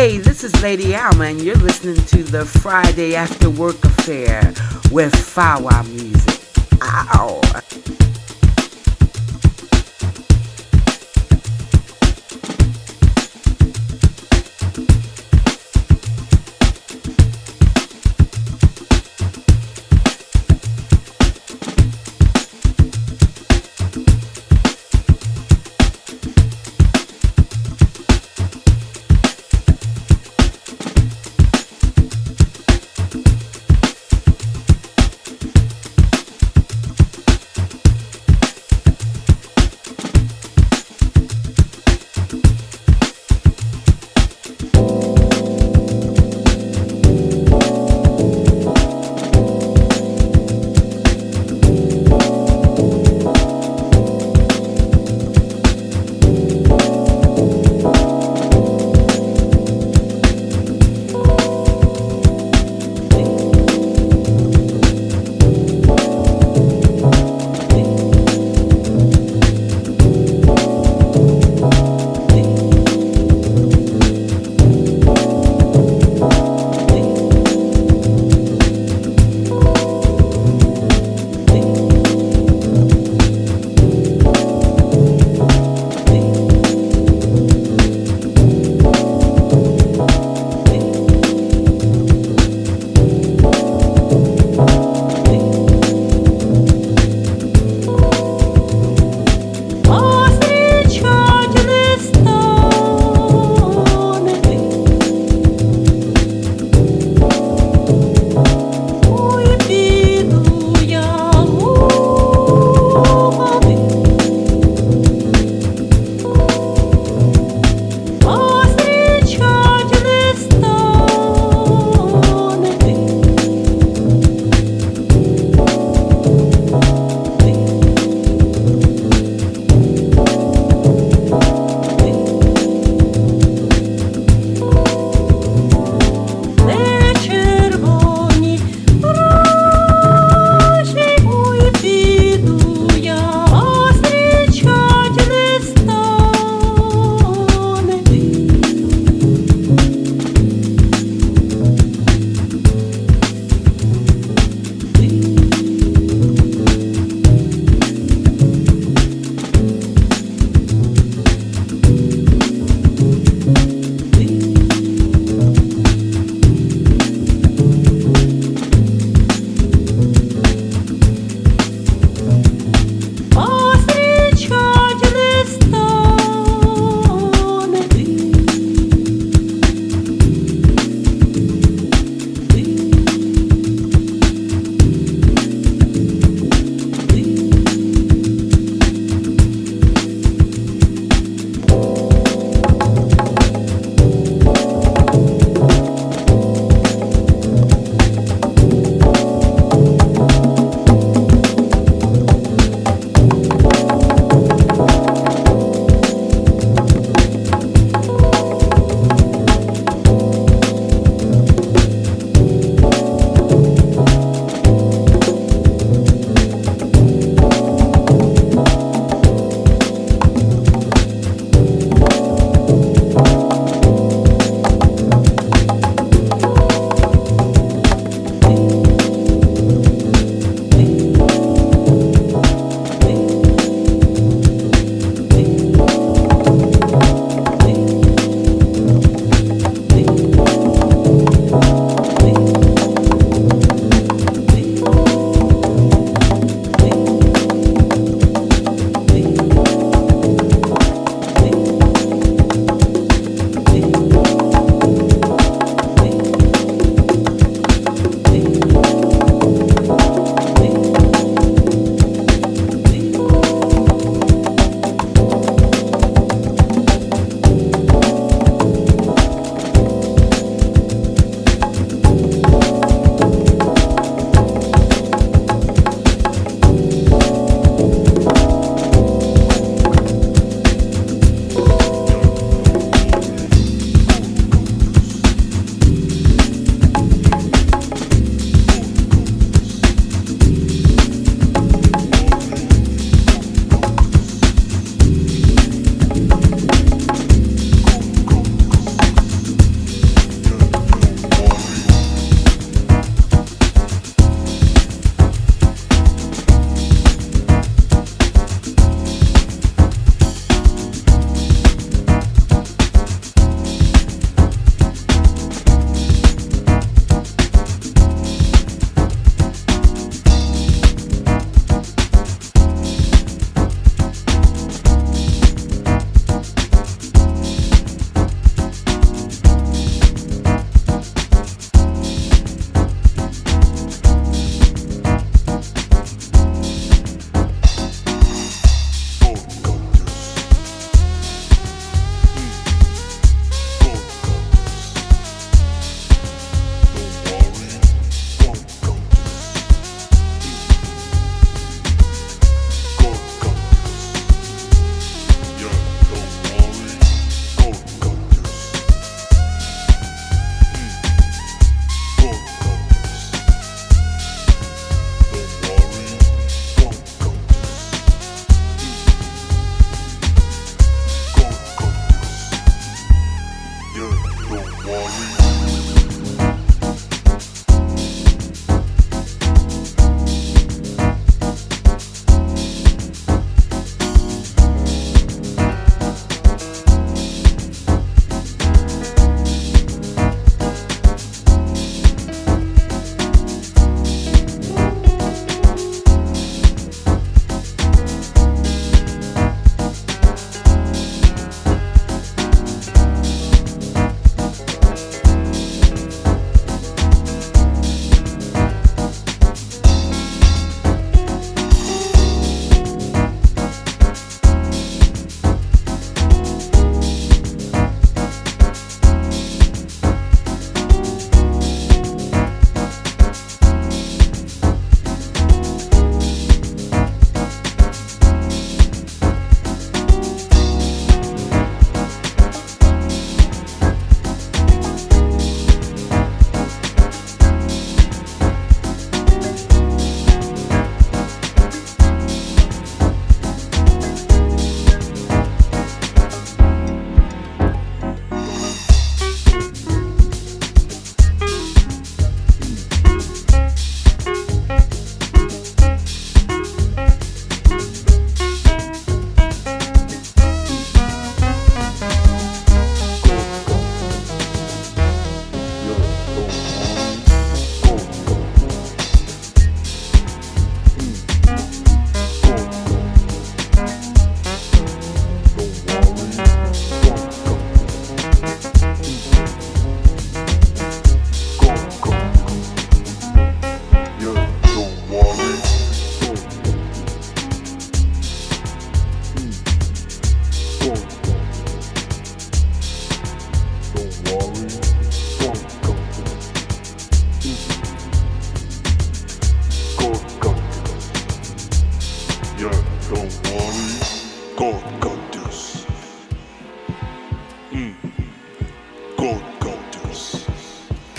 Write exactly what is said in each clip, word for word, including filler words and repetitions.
Hey, this is Lady Alma, and you're listening to the Friday After Work Affair with Fawa Music. Ow!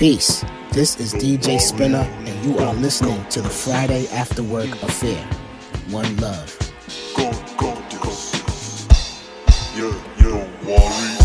Peace. This is D J Spinner, and you are listening to the Friday After Work Affair. One love. Go, go, go. Yeah, you don't worry.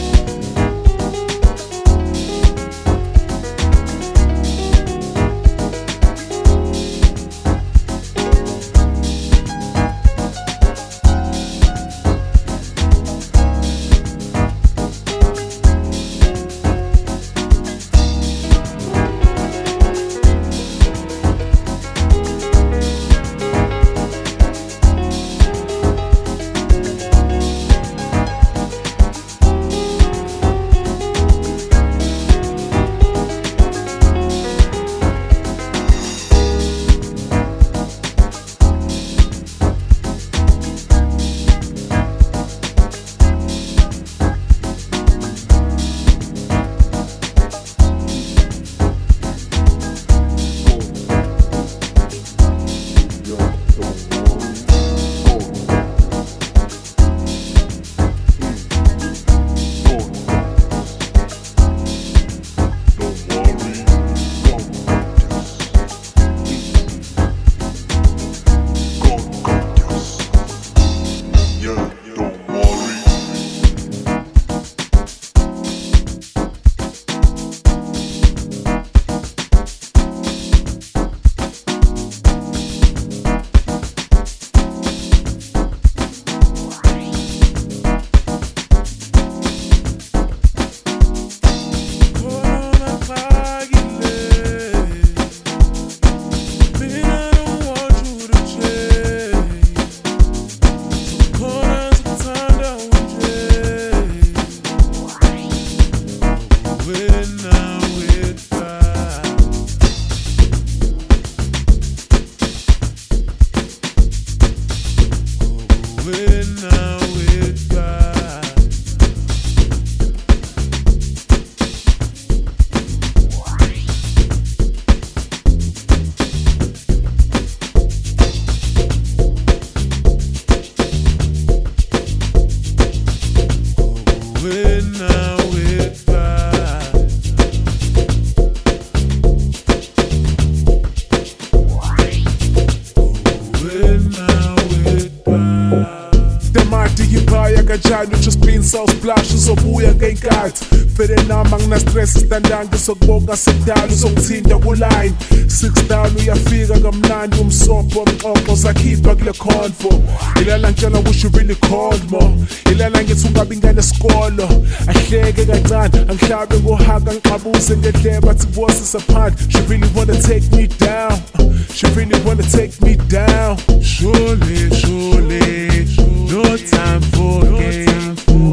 Splash uzobuya ngenkathi vele nama ngina-stress standanga sokubonga sekudala uzongithinta ku-line six down uyafika kamnandi umsobho omxoxo sakhipha kule convo ilala ngitshela ukuthi you really called more ilala ngithi ungabi ngane sikolo ahleke kancane angihlabe ngohaka ngiqabuze ngedleba athi kubosisa phandle she really wanna take me down she really wanna take me down surely surely no time for games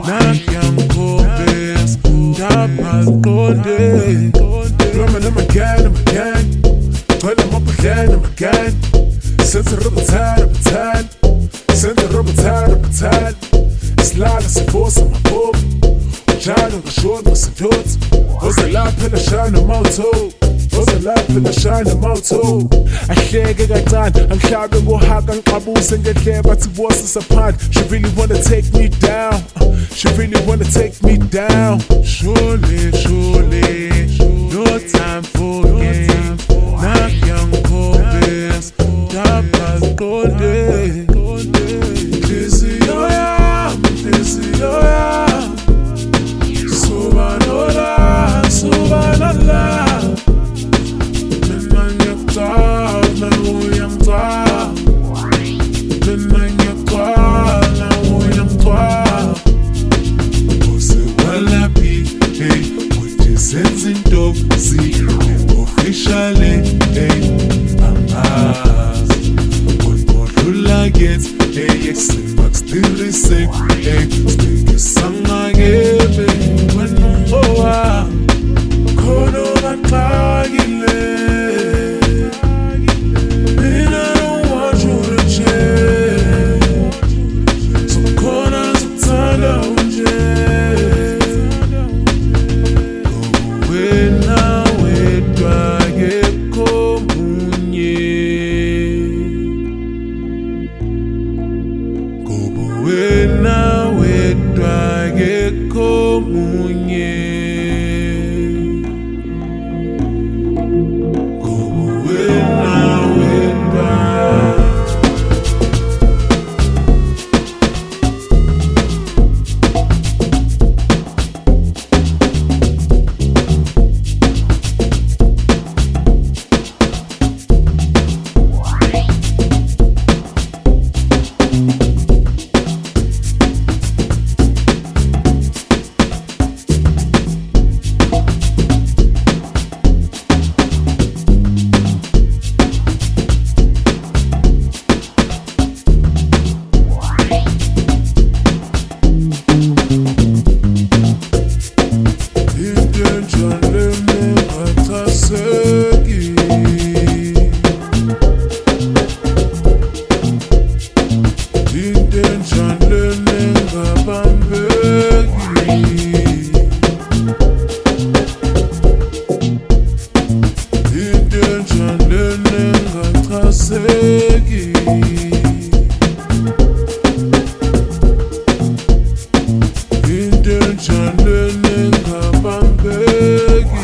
Nakyangkobes, Damas Gode Roman I'm again, I'm again Toil I'm up again, I'm again Since the rubber tide, rubber tide Since the rubber tide, rubber tide Slide as a force on my boat Jano the short was a dot Was a lap in a shine of moto Was a lap in a shine of moto Ahleke kancane angihlabe ngohaka ngiqabuze ngedleba athi kubosisa phandle she really wanna take me down she really wanna take me down surely surely no time for games Nakyangkobes Damas Gode Inhliziyo yami inhliziyo yami Subhanallah subhanallah Officially, hey, I'm asked. What more do I get? Hey, extreme max still the same. Hey, speak a song again, baby. When I'm over, Kono Nakagile. And I don't want you to change. So Kona Zutala Unje. Go away now. Now we're ungaseki. Intention engabambeki.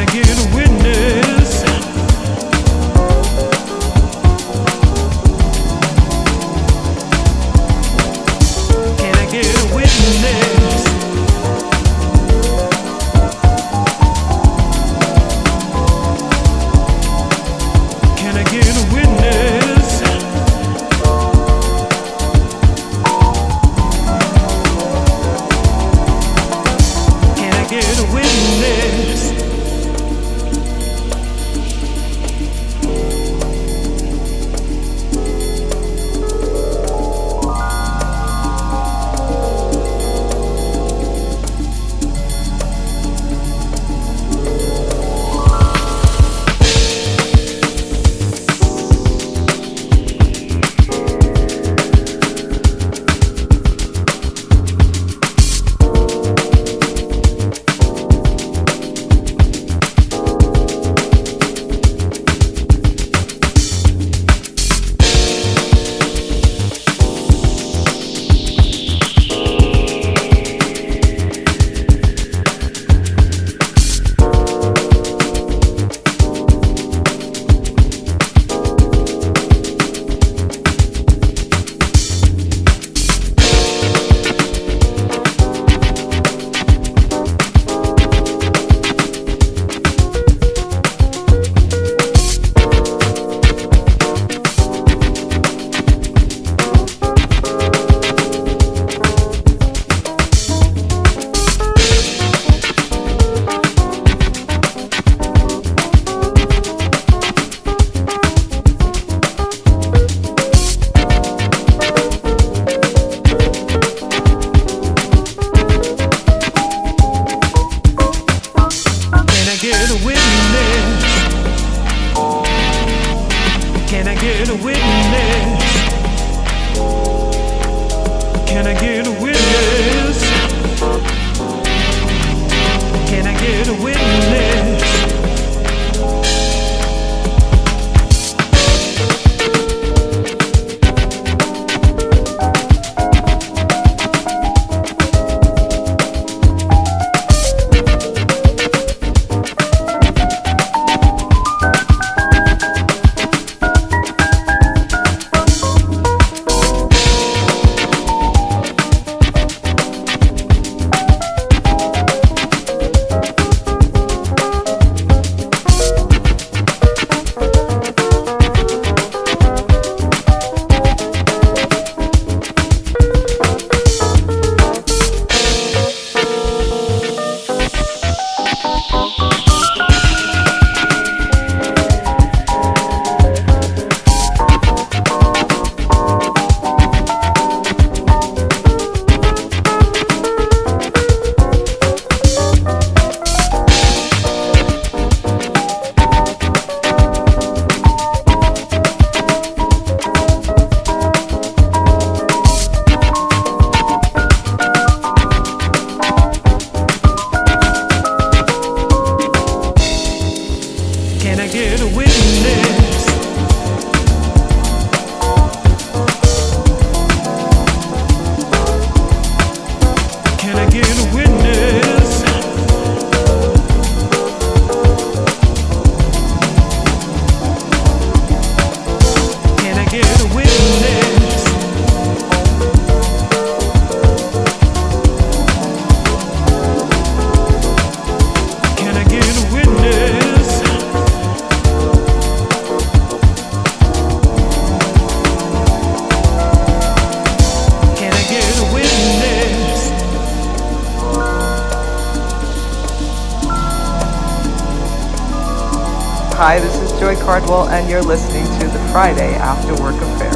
Hi, this is Joy Cardwell, and you're listening to the Friday After Work Affair.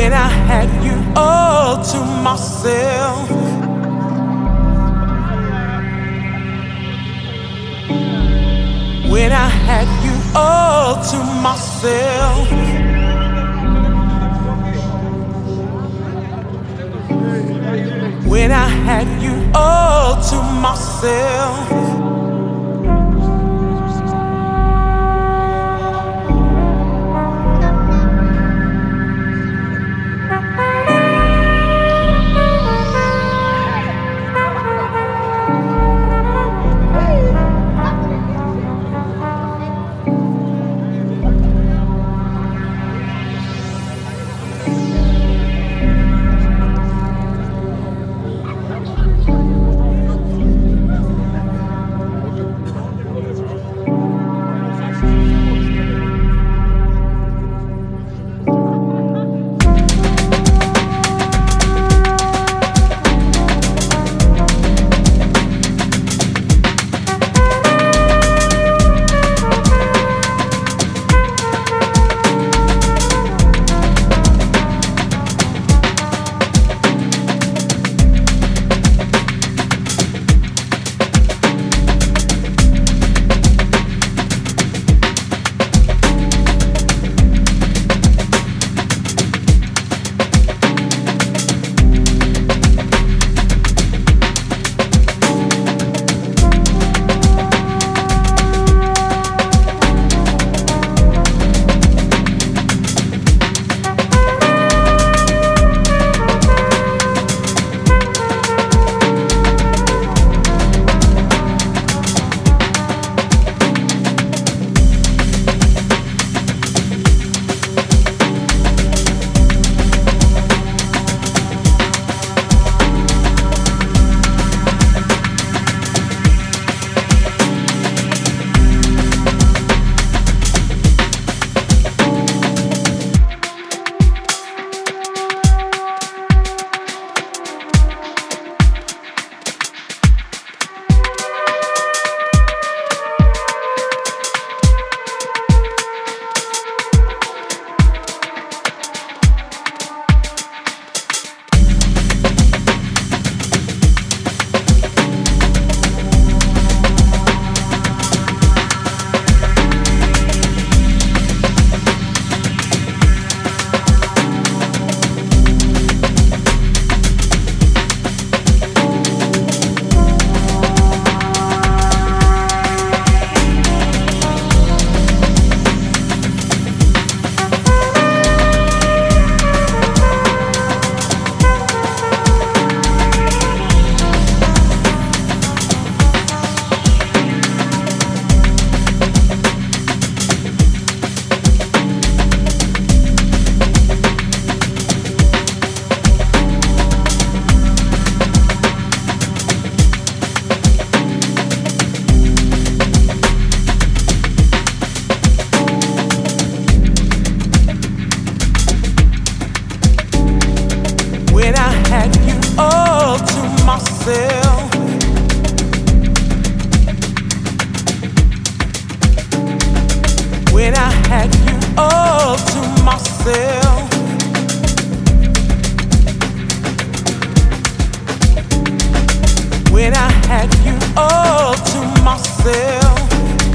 when I had you all to myself. When I had you all to myself. When I had you all to myself. When I had you all to myself. When I had you all to myself.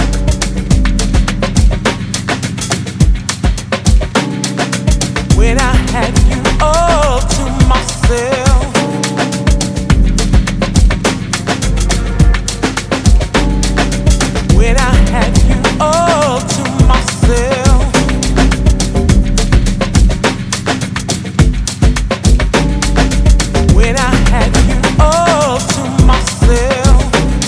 When I had you all to myself. When I had you all to myself. When I had you all to myself.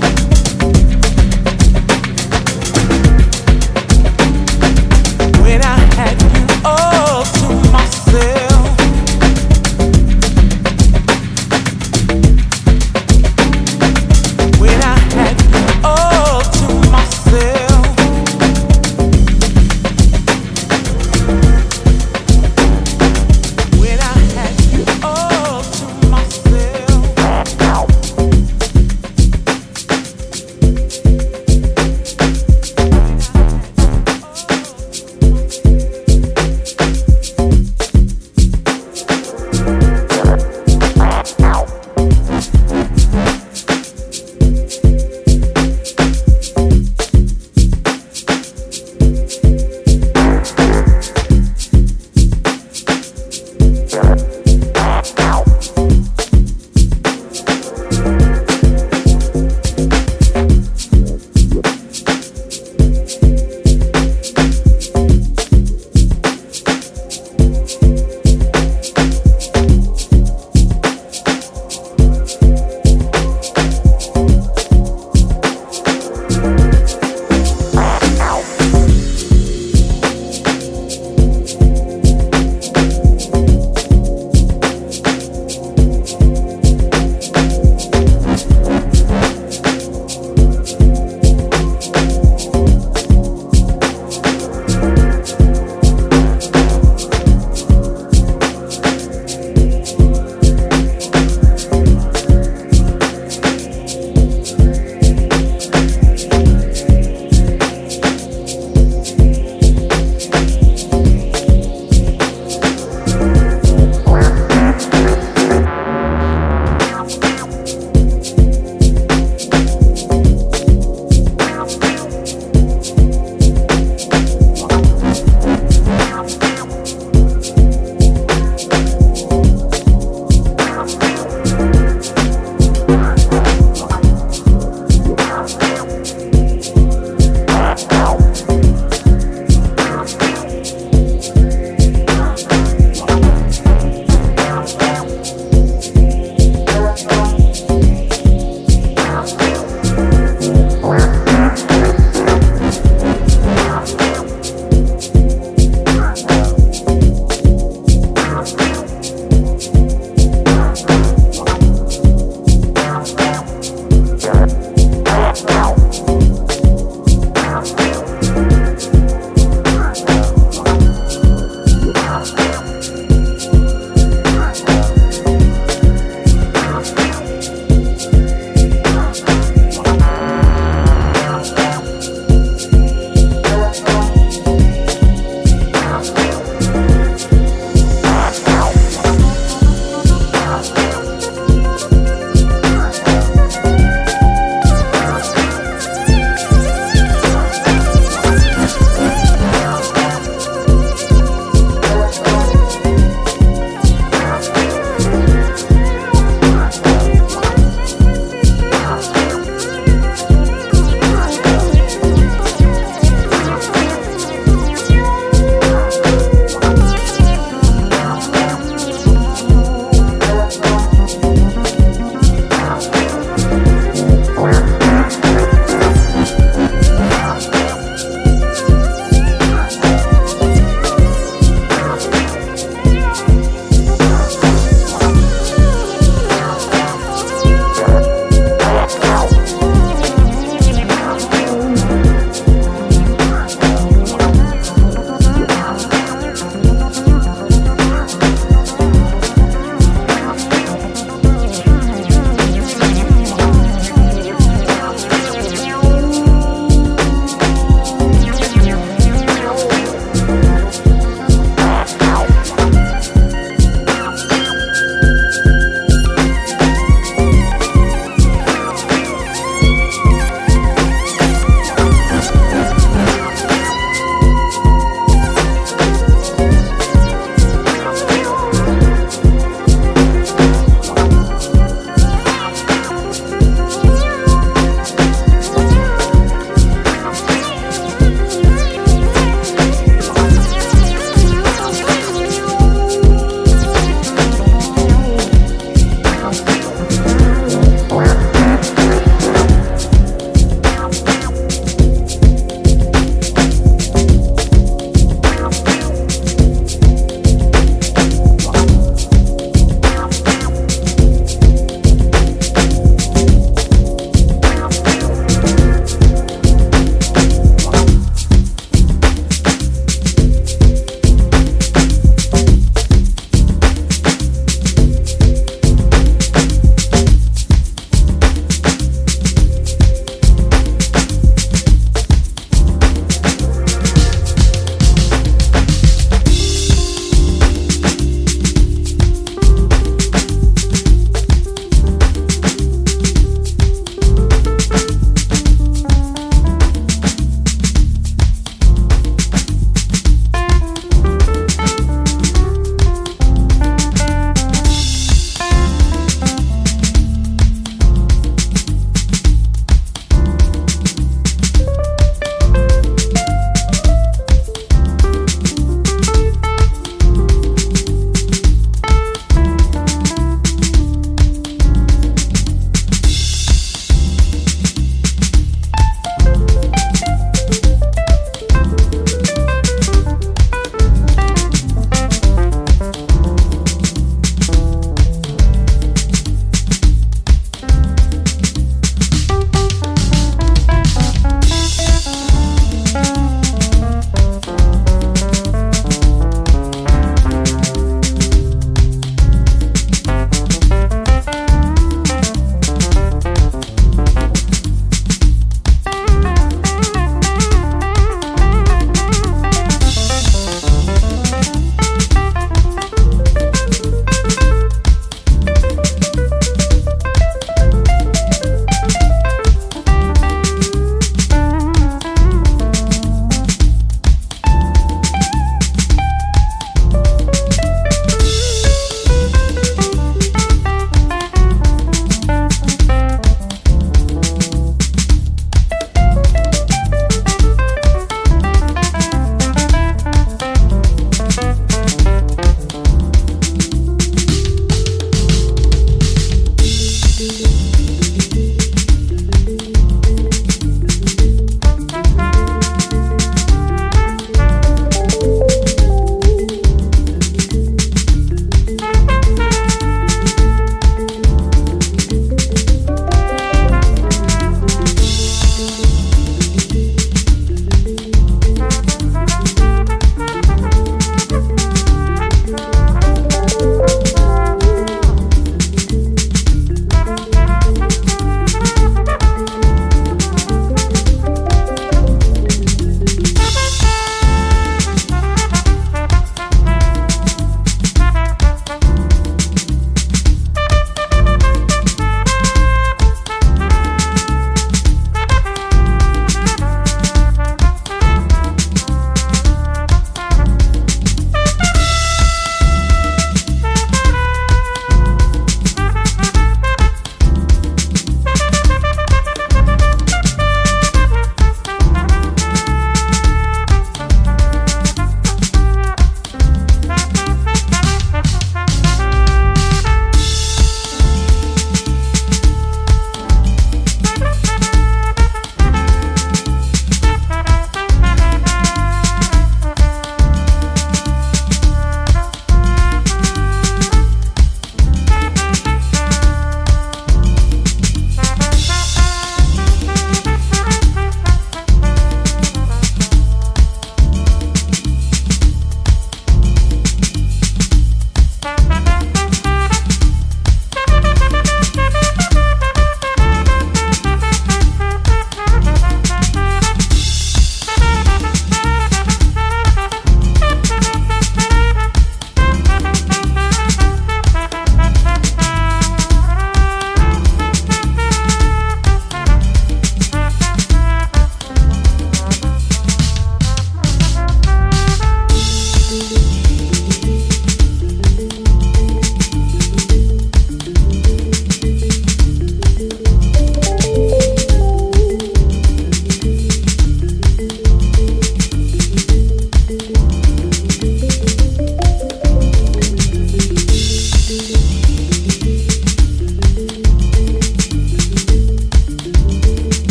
When I had you all to myself.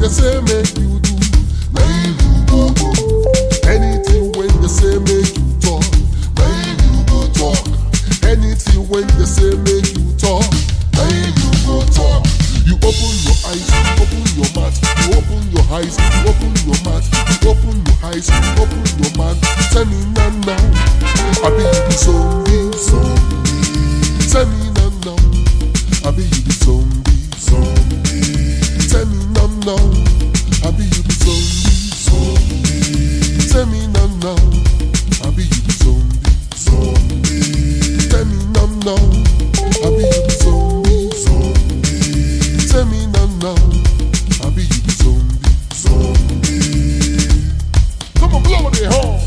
they say make you do, now you go do. Anything when they say make you talk, now you go talk. Anything when they say make you talk, now you go talk. You open your eyes, you open your mouth, you open your eyes, you open your mouth, you open your eyes, you open your mouth. Tell me now, now, I be you the zombie, zombie. Tell me now, now, I be you the zombie, zombie. Tell me now, now, I be you the zombie, zombie. Tell me now, now, I be you the zombie, zombie. Tell me now, now, I be you the zombie, zombie. Tell me now, now, I be you the zombie, zombie. Come on, blow the horn.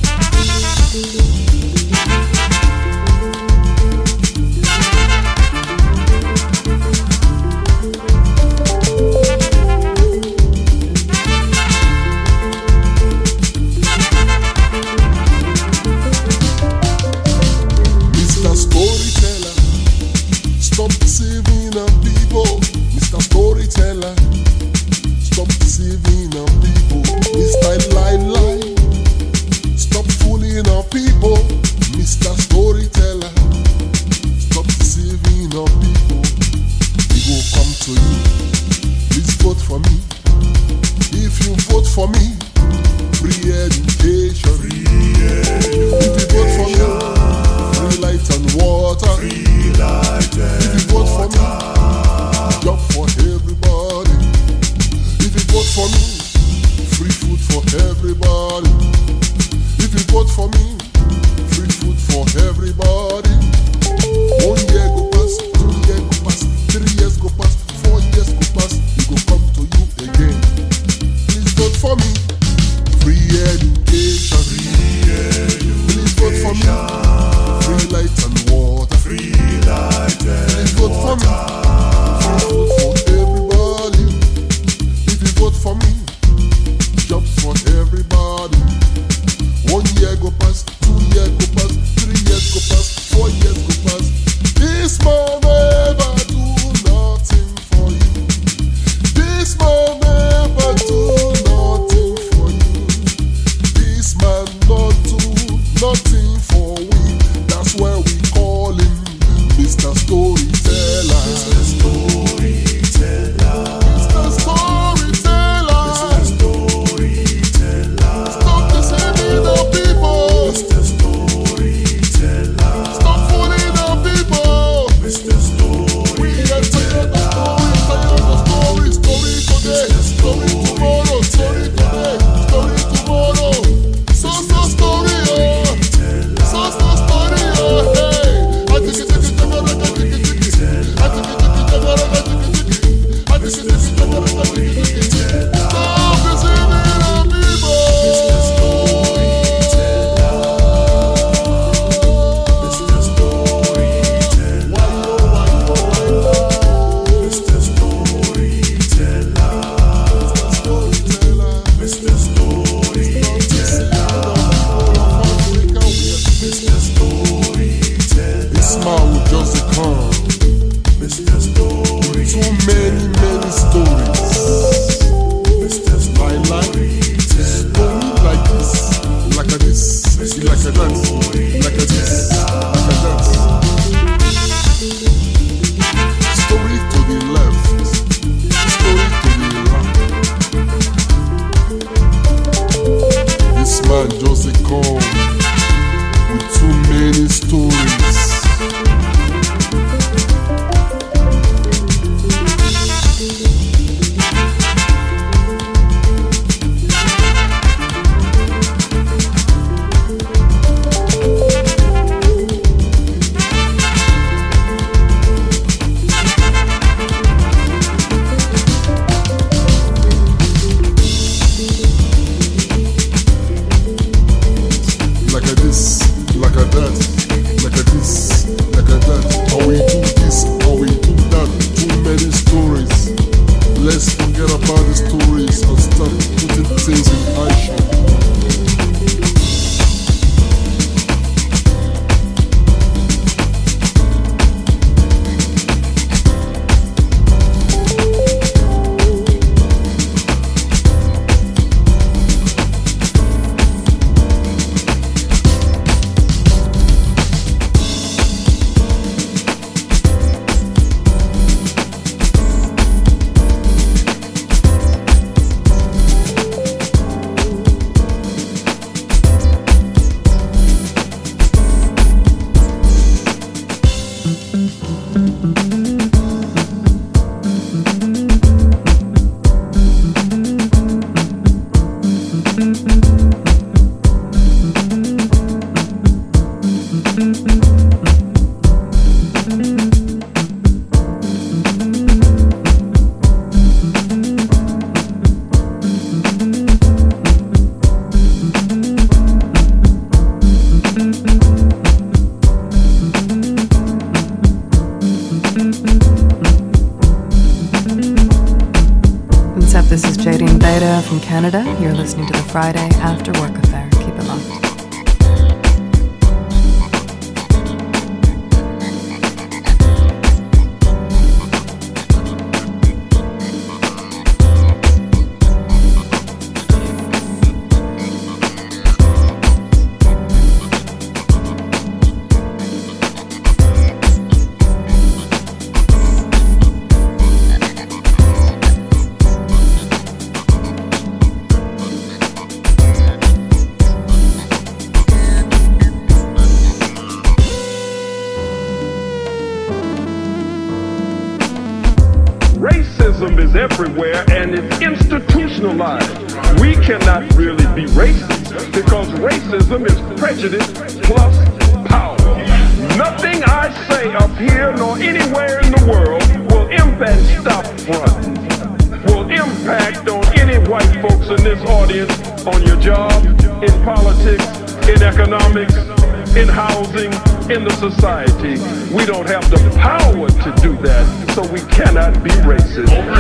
Mister Storyteller, stop deceiving the people. Mister Storyteller, stop deceiving the people. Mister Lie Lie, stop fooling our people. Mister Storyteller, stop deceiving our people. We go come to you, please vote for me. If you vote for me, free education. Free education. If you vote for me, free light and water. Free light and if you vote for me, job for everybody. If you vote for me, free food for everybody. If you vote for me, free food for everybody. One year go pass, two years go pass, three years go pass, four years go pass. We go come to you again. Please vote for me. Free education. Free education. Please vote for me. Free light and water. Free light and please vote for me. Free food for everybody. If you vote for me, jobs for everybody. One year go pass, two years go pass, three years go pass, four years go pass. This man never do nothing for you. This man never do nothing for you. This man not do nothing for we. That's why we call him Mister Storyteller. Mister Storyteller. Mister Storyteller. Mister Storyteller. Stop deceiving the people. Mister Storyteller. Stop fooling the people. Mister Storyteller. We are tired of story, tired of story. Story today, story tomorrow, story today, story tomorrow. So so story, oh. So so story, oh. Hey, I think it's a good one. I think it's a good one. I think it's a good one. I think it's a good one. I think it's a good one. Stop deceiving the people. Mister Storyteller. Mister Storyteller. Why yo, why yo, why yo? Mister Storyteller. Mister Storyteller. Mister Storyteller. Mister Storyteller. This man will just come. Mister Storyteller. Too many, many stories. Mister Storyteller. Story like this, like a this, like a that, like a this, like a that. Story to the left, story to the right. This man just come with too many stories. Like a this, like a that, like a this, like a that. How we do this, how we do that. Too many stories. Let's forget about the stories and start putting things in action. What's up? This is Jadine Veda from Canada. You're listening to the Friday After Work Affair. Keep it locked. Is everywhere and it's institutionalized. We cannot really be racist because racism is prejudice plus power. Nothing I say up here nor anywhere in the world will impact stop front, will impact on any white folks in this audience, on your job, in politics, in economics, in housing, in the society. We don't have the power to do that, so we cannot be racist.